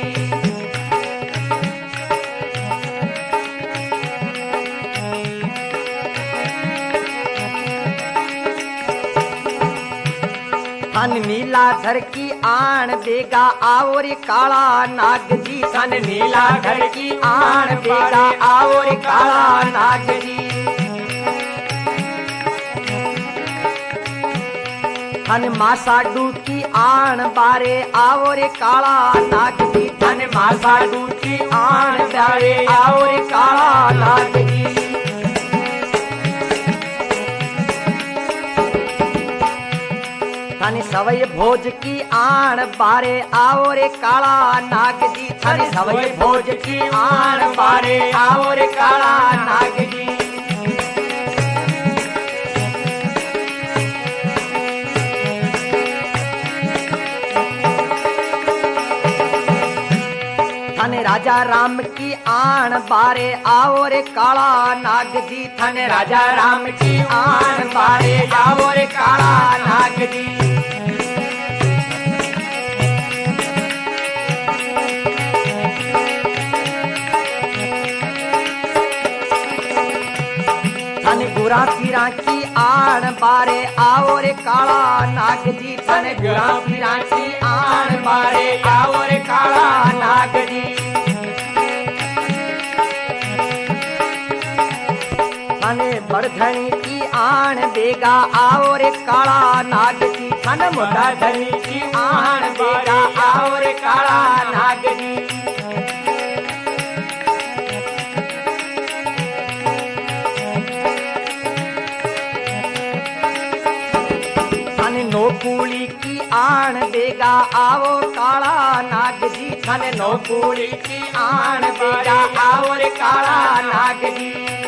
थन नीलाधर की आण बेगा आओ रे काला नाग जी थन नीलाधर की आण बेगा आओ रे काला नाग जी थन मासाडू की आण बारे आओ रे काला नाग जी थन मासाडू की आण बारे आओ रे काला नाग जी थन सवई भोज की आण बारे आओ रे काला नाग जी थन सवई भोज की आण बारे आओ रे काला नाग जी थन राजा राम की आण बारे आओ रे काला नाग जी थन राजा राम की आण बारे आओ रे काला नाग जी थन गुरा पीरा की आण बारे आओ रे काला नाग जी थन गुरा पीरा की आण बारे आओ रे काला नाग जी थन बड़धनी की आण बेगा आओ रे काला नाग जी थन मोटा धनी की आण बेगा आओ रे काला नाग जी नौकूली की आण बेगा आओ काला नाग जी थन नौकूली की आण बेगा आओ रे काला नाग जी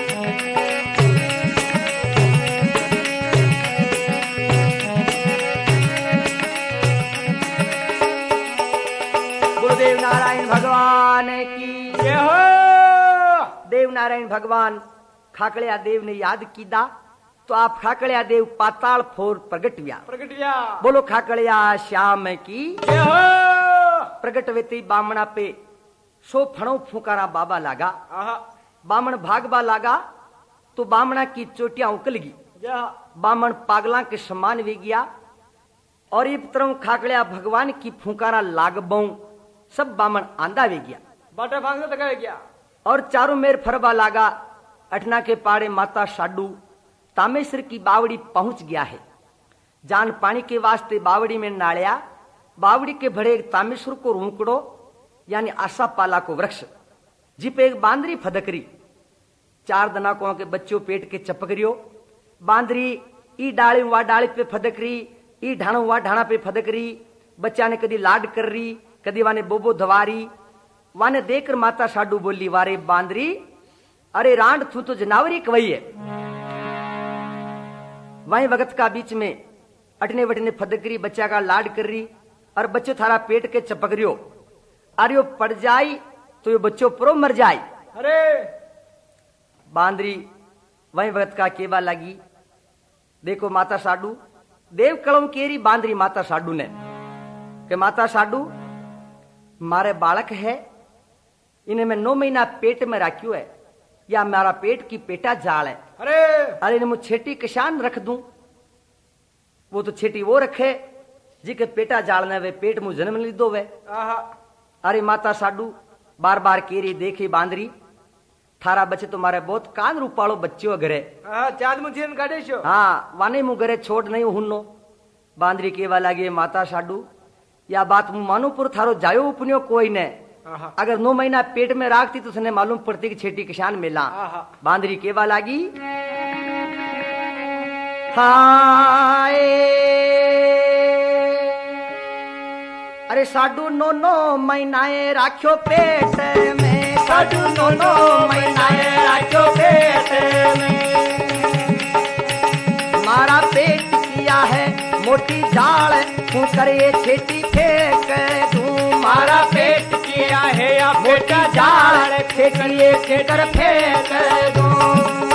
गुरुदेव नारायण भगवान की जय हो। देव नारायण भगवान खाकड़िया देव ने याद कीदा तो आप खाकड़िया देव पाताल फोर प्रगट हुआ प्रगट हुआ बोलो खाकड़िया श्याम की जय हो। प्रगट वेती बामणा पे सो फणो फुकारा बाबा लागा आहा बामण भागबा लागा तो बामणा की चोटियां उकल गई जय बामण पागला के समान वे गया और इस तरह खाकड़िया भगवान की फुकारा लागबो सब बामण आंदा वे गया बाटा भागने तक गया और चारों मेर फरबा लागा अठना के पाड़े माता साडू तामेश्वर की बावड़ी पहुंच गया है जान पानी के वास्ते बावड़ी में नाड़िया बावड़ी के भरे तामेश्वर को रूकड़ो यानी आशा पाला को वृक्ष जिप एक बांदरी फदकरी चार दनाकों के बच्चों पेट के चपकरियो बांदरी ई डाली वा डाली पे फदकरी ई ढाणो वा ढाणा पे फदकरी बच्चा ने कदी लाड कर रही कदी वाने बोबो धवारी वाने देखकर माता साडू बोली वारे बांदरी अरे रांड थू तो जनावरी कवई है वहीं वक्त का बीच में अटने वटने फदकरी बच्चा का लाड कर रही और बच्चों थारा पेट के चपक रियो अरे पड़ जाई तो ये बच्चों प्रो मर जाए अरे बांदरी वहीं वक्त का केवा लगी देखो माता साडू देव कलम केरी बांदरी माता साडू ने कि माता साडू मारे बालक है इन्हें मैं नौ महीना पेट में रखियो है या मेरा पेट की पेटा जाल है अरे अरे इन्हें मुझे छेटी किसान रख दूं वो तो छेटी वो रखे जी के पेटा जाल ने वे पेट मुझे जन्म ली दो वे आहा अरे माता साडू बार बार केरी देखी बांदरी थारा बच्चे तुम्हारे बहुत कान रूपालो बच्चों घरे आहा चांद मुझे काटे छो हाँ वाने मु घरे छोड़ नहीं हुन्नो बांदरी केवा लागे माता साडू या बात मु मानू पुर थारो जायो उपन्यो कोई ने आहा अगर नौ महीना पेट में राखती तो उसने मालूम पड़ती कि छेटी किसान मेला आहा बांदरी केवा लागी हाय अरे साडू नो नो महीनाए राख्यो पेट में, साडू नो नो महीनाए राख्यो पेट में, मारा पेट किया है मोटी जाल तू करे छेटी फेंक दूं, मारा पेट किया है या मोटी जाल फेंकिए फेंकर फेंक दूं।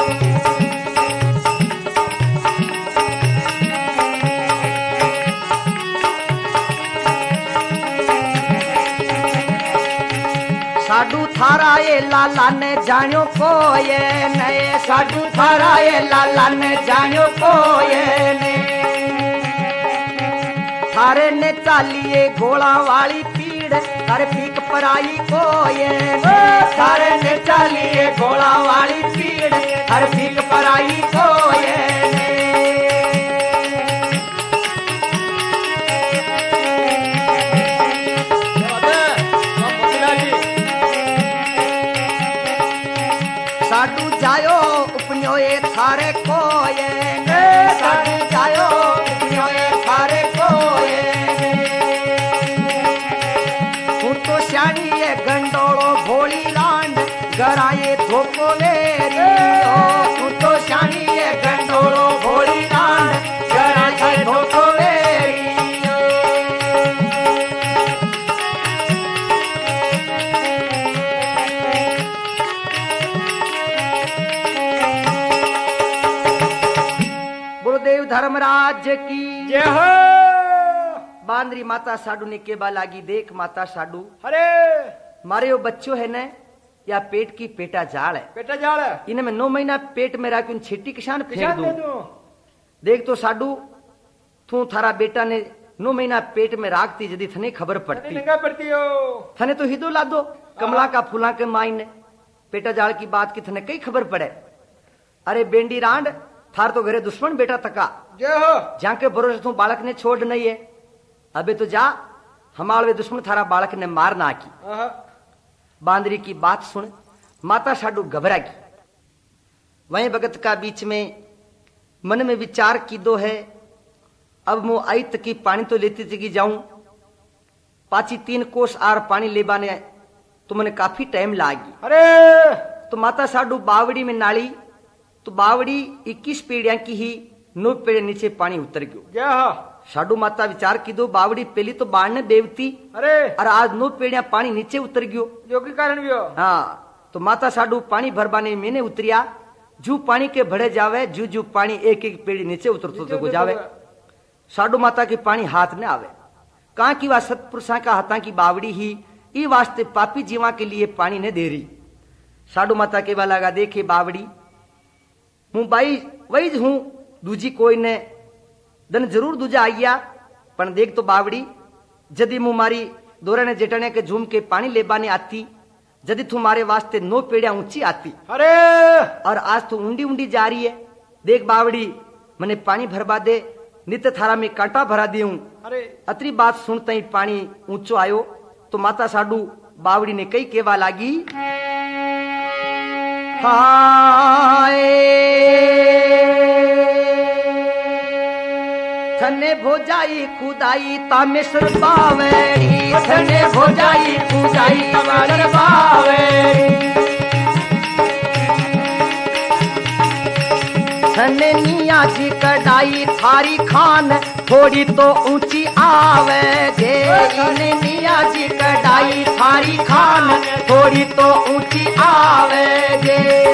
साडू थारा ये लाला ने जानियो कोये नए, साडू थारा ये लाला ने जानियो कोये ने, थारे ने चालिए गोला वाली पीड़ कर पीक पराई कोये ने, थारे ने चालिए गोला वाली पीड़ हर पीक पराई कोये ने। साडू जायो उपन्यो ये थारे कोये ने, साडू जायो उपन्यो ये थारे कोये ने, तू तो श्याणी ये गंडोलो भोली लांड गराए धोको लेरी, तू तो श्याणी ये गंडोलो भोली लांड गराए धोको लेरी। गुरुदेव धर्मराज की जय हो। बांदरी माता साडू ने केबा लागी, देख माता साडू अरे मारे वो बच्चों है न या पेट की पेटा जाल है, पेटा जाल है, इन्हें मैं नौ महीना पेट में रख छेटी किसान फेंक किसान दे दूं। दूं। देख तो साडू तू थारा बेटा ने नौ महीना पेट में राखती यदि थने खबर पड़ती, नंगा पड़ती हो थने तो हिदो ला दो कमला का फूला के माई ने पेटा जाल की बात की थने कई खबर पड़े। अरे बेंडी रांड थार तो घरे दुश्मन बेटा तका, जय हो। जहां के भरोसे तू बालक ने छोड़ नहीं है, अबे तो जा हमारे दुश्मन थारा बालक ने मार ना की। आहा। बांदरी की बात सुन माता साडू घबरा गई। वहीं भगत का बीच में मन में विचार की दो है, अब मु आई तकी पानी तो लेती चगी जाऊं, पाची तीन कोस आर पानी लेबाने तो मैंने काफी टाइम लागी। अरे तो माता साडू बावड़ी में नाली तो बावड़ी इक्कीस पेड़िया की ही नौ पेड़े नीचे पानी उतर गयो। जय हो। साडू माता विचार की दो बावड़ी पहली तो बाढ़ ने बेवती अरे और आज नौ पेड़िया पानी नीचे उतर गयो। जो के कारण भी हो। हाँ तो माता साडू पानी भरबाने मैंने उतरिया, जू पानी के भड़े जावे जू जू पानी एक एक पेड़ी नीचे उतरतो तो जावे। साडू माता की पानी हाथ में आवे, कहा की वह सतपुरुषा का हाथा की बावड़ी ही ई वास्ते पापी जीवा के लिए पानी ने दे रही। साडू माता के वाला लगा देखे बावड़ी हूं बाई वही हूं, दूजी कोई ने दन जरूर दूजा आइया, पर देख तो बावड़ी जदि मुंह मारी दोरे ने जेटने के झूम के पानी लेबाने आती, जदि तुम्हारे वास्ते नौ पेड़िया ऊंची आती। अरे और आज तो उंडी उंडी जा रही है, देख बावड़ी मैंने पानी भरवा दे, नित्य थारा में कांटा भरा दी हूं। अरे अतरी बात सुनते ही पानी ऊंचो आयो तो माता साडू बावड़ी ने कई केवा लागी, हाय थने भोजाई खुदाई तामेश्वर बावेड़ी, थने भोजाई खुदाई तामेश्वर बावेड़ी, थने निया जी कटाई थारी खान थोड़ी तो ऊंची आवे जे, थने निया जी कटाई थारी खान थोड़ी तो ऊंची आवे जे।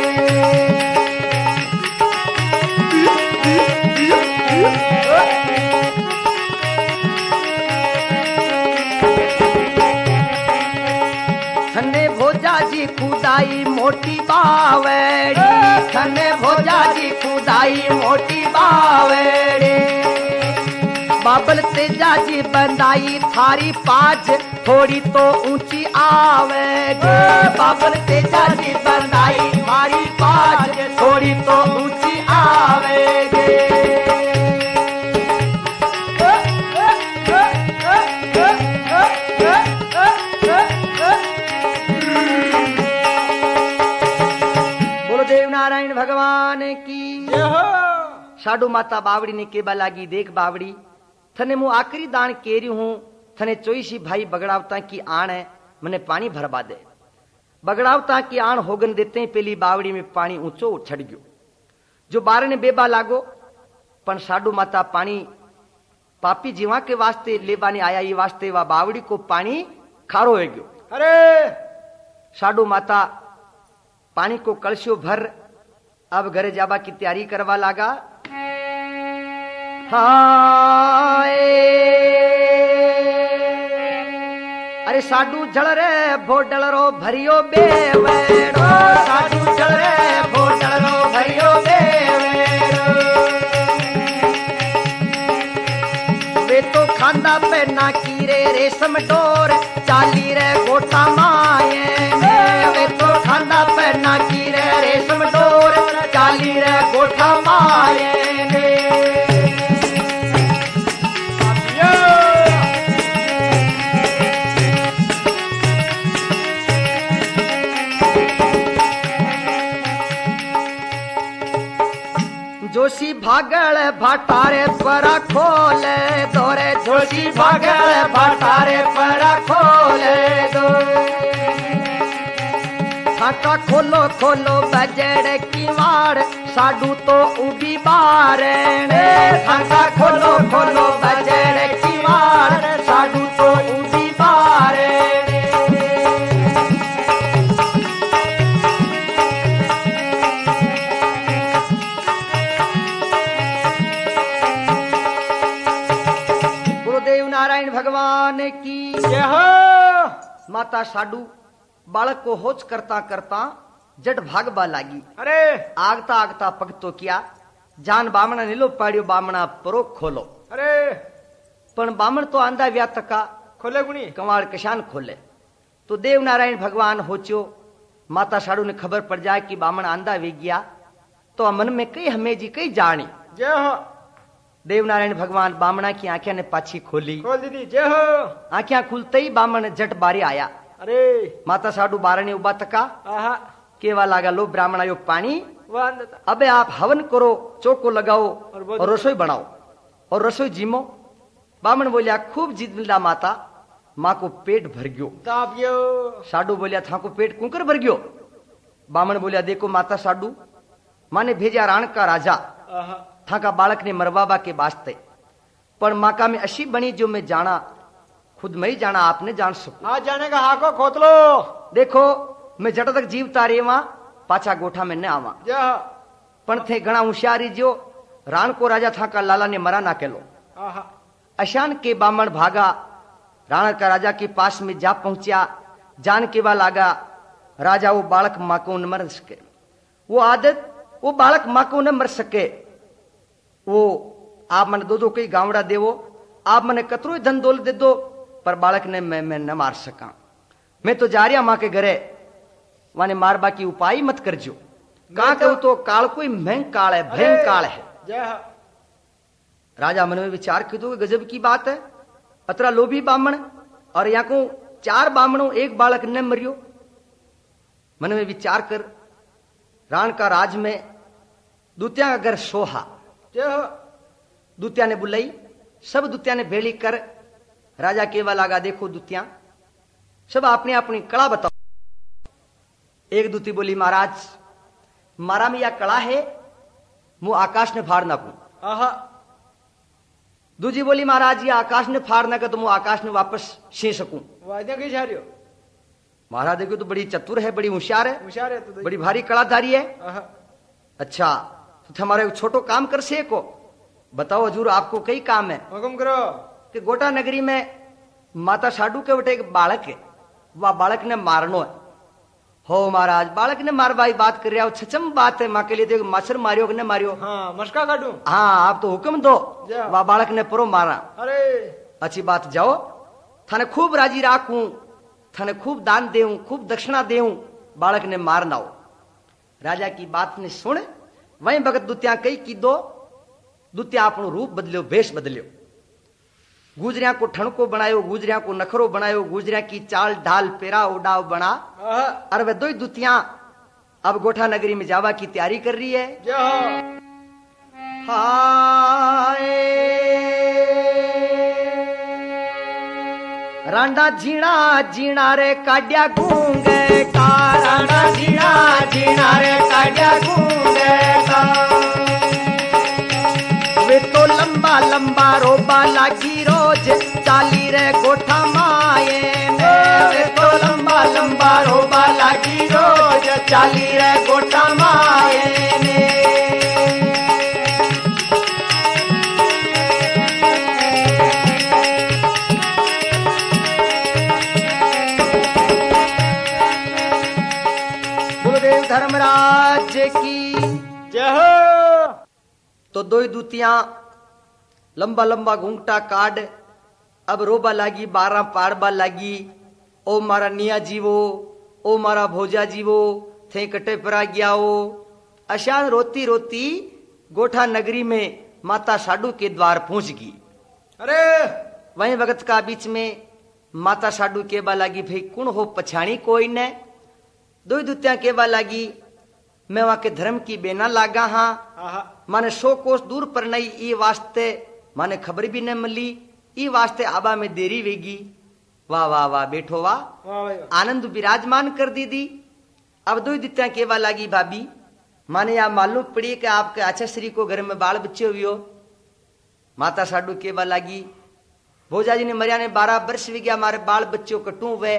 थने भोजा जी खुदाई मोटी बावेड़ी, थने भोजा जी खुदाई मोटी बावेड़ी, बाबल तेजा जी बंदाई थारी पाज थोड़ी तो ऊंची आवेगी, बाबल तेजा जी बंदाई थारी पाज थोड़ी तो ऊंची आवेगी। बोलो देव नारायण भगवान की। साडू माता बावड़ी ने केबा लागी, देख बावड़ी थने मु आखिरी दान केरी हूं, थने चोईसी भाई बगड़ावता की आण है, मने पानी भरवा दे। बगड़ावता की आण होगन देते ही पेली बावड़ी में पानी ऊंचो छड़ गयो। जो बारे ने बेबा लागो, पण साडू माता पानी पापी जीवा के वास्ते लेबा ने आया, ये वास्ते वा बावड़ी को पानी खारो हो गयो। अरे साडू माता पानी को कलशो भर अब घरे जाबा की तैयारी करवा लागा। हाय अरे साडू जल रे भोडल रो भरियो बेवेड़ो, साडू जल रे भोडल रो भरियो बेवेड़ो। वे तो खांदा पे ना कीरे रेशम डोर, चाली रे गोटा माए। वे तो खांदा पे ना कीरे रेशम डोर, चाली रे गोटा माए। जोशी भागल भाटारे परा खोले दोरे, जोशी भागल भाटारे परा खोले दो। फाटा खोलो खोलो बजड़ की वाड़, साडू तो उबी बारे। फाटा खोलो खोलो बजड़ की वाड़, साडू तो उबी बारे। नारायण भगवान की जय हो। माता साडू बालक को होच करता करता जट भागबा लागी। अरे आगता आगता पगतो किया, जान बामणा नीलो पाड़ियो, बामणा परो खोलो। अरे पण बामण तो आंधा व्या तका खोले गुणी कमाड़ किसान खोले। तो देव नारायण भगवान होच्यो, माता साडू ने खबर पड़ जाए कि बामण आंधा वे गया, तो मन में कई हमेजी कई जानी। जय हो। देवनारायण भगवान बामणा की आंखें ने पाछी खोली, खोल दीदी। जय हो। आंखें खुलते ही बामण जट बारे आया। अरे माता साडू बारने उबा तका, आहा केवा लागा, लो ब्राह्मण आयो पानी, वांदता। अबे आप हवन करो, चौको लगाओ और बोलो। और रसोई बनाओ और रसोई जीमो। बामण बोलिया खूब जीत मिला माता, माँ को पेट भर गयो। तापियो। साडू बोलिया था को पेट कुंकर भर गयो। बामण बोलिया देखो माता साडू, माने भेजा राण का राजा, आहा था का बालक ने मरवाबा के वास्ते, पर माका में अशी बनी जो मैं जाना, खुद मैं ही जाना, आपने जान सकूं। हाँ जाने का हाको खोत लो। देखो मैं जट तक जीवता रेवा, पाछा गोठा में न आवा। जय हो। पण थे घना होशियारी जो राण को राजा था का लाला ने मरा ना केलो। आहा अशान के बामण भागा, राणा का राजा के पास में जा पहुंचा। जान के वा लागा, राजा वो बालक माँ को न मर सके, वो आदत वो बालक माँ को न मर सके। वो आप मन दो दो कई गावड़ा देवो, आप मने कतरो धन दौलत दे दो, पर बालक ने मैं मैं न मार सका। मैं तो जा रिया माँ के घरे, माने मारबा की उपाय मत करजो। कहा तो... कहूं तो काल कोई महंग काल है, भयंकर काल है। जय हो। राजा मन में विचार किया, गजब की बात है, अतरा लोभी बामण और यहाँ को चार बामणों एक बालक न मरियो। मन में विचार कर राण का राज में दूतिया का घर सोहा। दूतिया ने बुलाई, सब दूतिया ने भेड़ी कर राजा केवा लागा, देखो दूतिया सब अपनी अपनी कला बताओ। एक दूती बोली, महाराज मारा में यह कला है, मु आकाश ने फाड़ ना पाऊं। आहा दूजी बोली, महाराज ये आकाश ने फाड़ ना कर तो मु आकाश ने वापस सी सकूं। वाद्य की छारियो। महाराज देखो तो बड़ी चतुर है, बड़ी होशियार है, होशियार है तो बड़ी भारी कलाधारी है। आहा अच्छा तो हमारे छोटो काम कर से को बताओ हजूर, आपको कई काम है। हुक्म करो। कि गोटा नगरी में माता साडू के बटे एक बालक है, वह बालक ने मारनो है। हो महाराज, बालक ने मारवाई बात कर रहा हो, छचम बात है, माँ के लिए देखो मच्छर मारियो कि न मारियो। हाँ मस्का काटू। हाँ आप तो हुक्म दो। वह बालक ने परो मारा। अरे अच्छी बात, जाओ थाने खूब राजी राखूं, थाने खूब दान देऊं, खूब दक्षिणा देऊं, बालक ने मार ना हो। राजा की बात ने सुन वहीं भगत दूतिया कई की दो, दूतिया अपनो रूप बदलियो, वेश बदलियो, गुजरिया को ठणको बनायो, गुजरिया को नखरो बनायो, गुजरिया की चाल ढाल पेरा उड़ाव बना। और वे दो दूतिया अब गोठा नगरी में जावा की तैयारी कर रही है। हाय रांडा झीणा झीणा रे काड्या गूंगे का रांडा झीणा झीणा रे काड्या गूंगे का वे तो लंबा लंबा रोबा लागी रोज चाली रे गोठा माए में वे तो लंबा लंबा रोबा लागी रोज चाली रे गोठा माए में धर्मराज की जय हो। तो दो दूतियां लंबा लंबा घूंघटा काट अब रोबा लागी बारह पाड़बा लागी ओ मारा निया जीवो ओ मारा भोजा जीवो थे कटे परा गया हो। अशान रोती रोती गोठा नगरी में माता साडू के द्वार पहुंच गई। अरे वहीं वक्त का बीच में माता साडू केबा लागी भाई कुण हो पछाणी कोई ने। दो दूतिया केबा लागी मैं वहां के धर्म की बेना लागा हाँ माने सौ कोस दूर पर नहीं ई वास्ते माने खबर भी न मिली ई वास्ते आबा में देरी वेगी। वाह वाह वाह बैठो वाह आनंद विराजमान कर दी दी। अब दो दूतिया केबा लागी भाभी माने या मालूम पड़ी कि आपके आचा श्री को घर में बाल बच्चे हुई हो। माता साडू केबा लागी भोजा जी ने मरिया ने बारह वर्ष भी गया हमारे बाल बच्चों कटू वे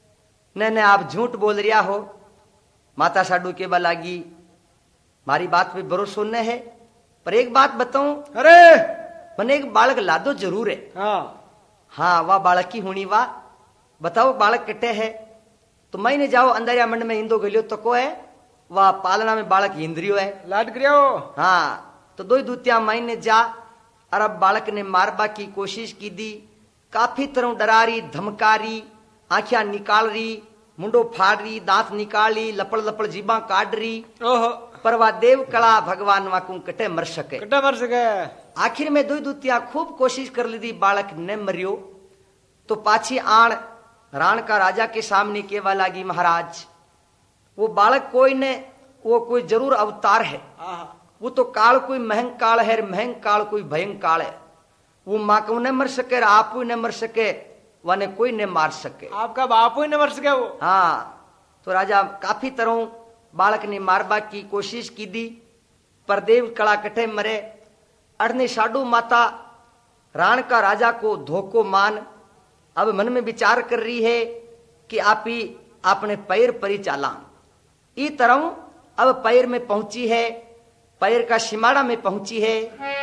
न न आप झूठ बोल रिया हो। माता साडू केबा लागी मारी बात पे भरोसो न है पर एक बात बताऊं। अरे मैंने एक बालक लादो जरूर है। हाँ हाँ वाह बालक की होनी वाह बताओ बालक कटे है तो मैंने जाओ अंदरिया मंड में हिंदो गलियो तो को है वह पालना में बालक इंद्रियो है लाड करियो। हाँ तो दो दूतिया मैंने जा और अब बालक ने मारबा की कोशिश की दी काफी तरह डरारी धमकारी आंखियां निकाल रही मुंडो फाड़ रही दांत निकाल ली लपड़ लपड़ जीबा काट रही। ओहो पर वह देव कला भगवान वाकू कटे मर सके कटे मर सके। आखिर में दो दूतिया खूब कोशिश कर ली थी बालक न मरियो तो पाछी आण राण का राजा के सामने केवा लागी महाराज वो बालक कोई ने वो कोई जरूर अवतार है वो तो काल कोई महंग काल है महंग काल कोई भयंग काल है वो माँ को न मर सके आप न मर सके वने कोई ने मार सके आपका बापू ही न मर सके वो। हाँ तो राजा काफी तरह बालक ने मारबा की कोशिश की दी पर देव कला कटे मरे। अड़ने साडू माता राण का राजा को धोखो मान अब मन में विचार कर रही है कि आप ही अपने पैर परी चाला ई तरह अब पैर में पहुंची है पैर का सिमाड़ा में पहुंची है।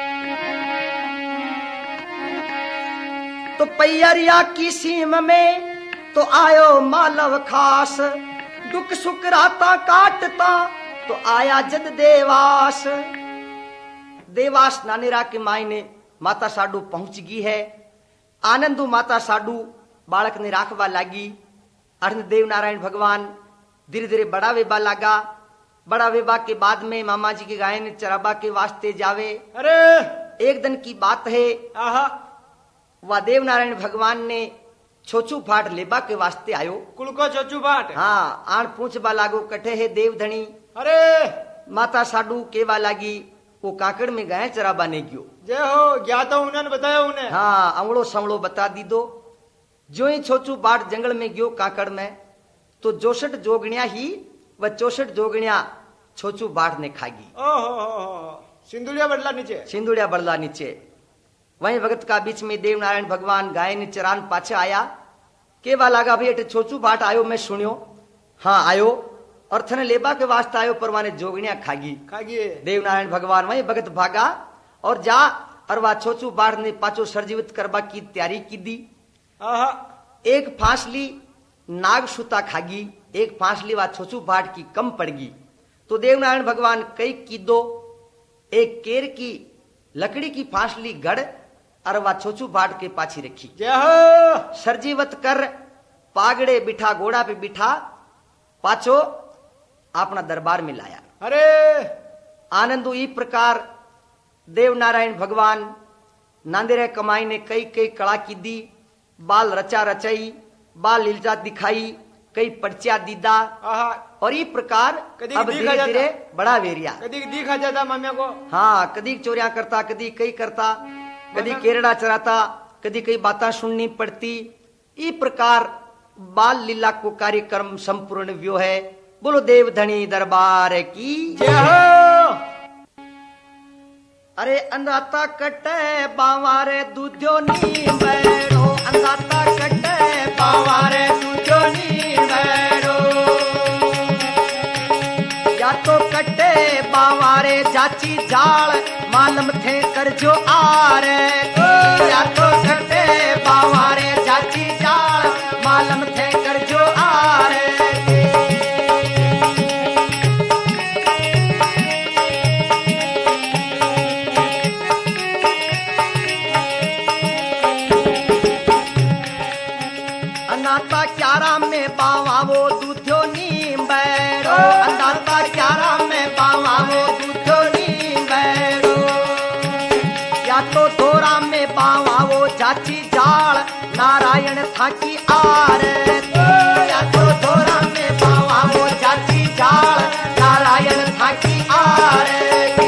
तो पैरिया की सीम में तो आयो मालव खास दुख सुख राता काटता तो आया जद देवास। देवास नानेरा के मायने माता साडू पहुंच गई है। आनंदू माता साडू बालक ने राखवा लागी। अर्थ देव नारायण भगवान धीरे धीरे बड़ा वेबा लागा। बड़ा वेबा के बाद में मामा जी के गाय ने चराबा के वास्ते जावे। अरे एक दिन की बात है आहा वह देव नारायण भगवान ने छोचू फाट लेबा के वास्ते आयो। कुलको छोचू फाट हाँ आण पूछबा लागो कटे है देव धनी। अरे माता साडू केवा लागी वो काकड़ में गाय चराबा ने गयो। जय हो गया तो उन्होंने बताया उन्हें। हाँ अवड़ो समड़ो बता दी दो। जो ही छोचू बाट जंगल में गयो काकड़ में तो जोसठ जोगणिया ही वह चौसठ जोगणिया छोचू बाट ने खागी। ओहो सिंदुड़िया बदला नीचे सिंदुड़िया बदला नीचे। वहीं भगत का बीच में देव नारायण भगवान गाय ने चरान पाछे आया केवा लागा भाई अटे छोचू बाट आयो मैं सुनियो। हाँ आयो और थने लेबा के वास्ते आयो पर वाने जोगणिया खागी खागी। देव नारायण भगवान वहीं भगत भागा और जा और वह छोचू बाट ने पाचो सरजीवित करबा की तैयारी की दी। आहा एक फांसली नाग सुता खागी एक फांसली वह छोचू बाट की कम पड़गी तो देव नारायण भगवान कई की दो एक केर की लकड़ी की फांसली गढ़ और वह छोचू बाट के पाछी रखी। जय हो सरजीवत कर पागड़े बिठा घोड़ा पे बिठा पाछो अपना दरबार में लाया। अरे आनंदो ई प्रकार देव नारायण भगवान नांदेरे कमाई ने कई कई कला की दी। बाल रचा रचाई बाल लीलचा दिखाई कई पर्चा दीदा आहा और ये प्रकार कदी अब दिखा धीरे जाता। धीरे बड़ा वेरिया। कदी दिखा जाता मम्मी को हाँ कदी चोरिया करता, कदी कई करता, कदी केरड़ा चराता, कदी कई बातें सुननी पड़ती। इस प्रकार बाल लीला को कार्यक्रम संपूर्ण व्यो है। बोलो देव धनी दरबार की जय हो। अरे अंधाता कटे बावारे दूधो नी बैठो, अंधाता कटे बावारे दूधो नी बैठो, या तो कटे बावारे जाची जाल मालम थे कर जो आरे, या तो कटे बावारे जाची जाल मालम थे कर जो आरे। अनाता क्यारा में बावा वो दूधो नी बैठो, अनाता क्यारा में बावा वो दूधो नी बैठो, या तो धोरा में बावा वो जाची जाल नारायण थाकी आरे, या तो धोरा में बावा वो जाची जाल नारायण थाकी आरे।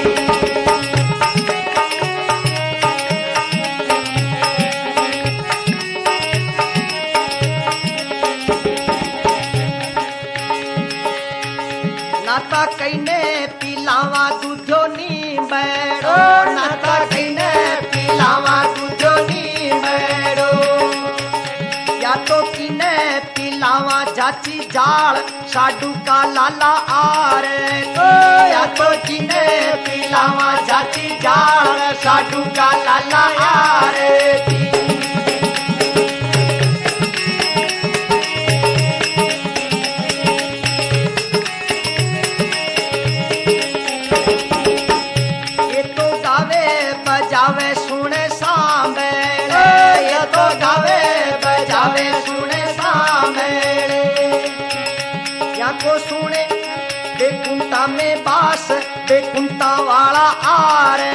नाता कईने पिलावा दूधो नी बैठो, नाता कईने पिलावा दूधो नी बैठो, या तो किने पिलावा जाची जाल साडू का लाला आरे, या तो किने पिलावा जाची जाल साडू का लाला आरे। ये तो गावे बजावे सुने सांबे, ये तो गावे बजावे सुने सामे, या को सुने बेकुंता में बास बेकुंता वाला आरे,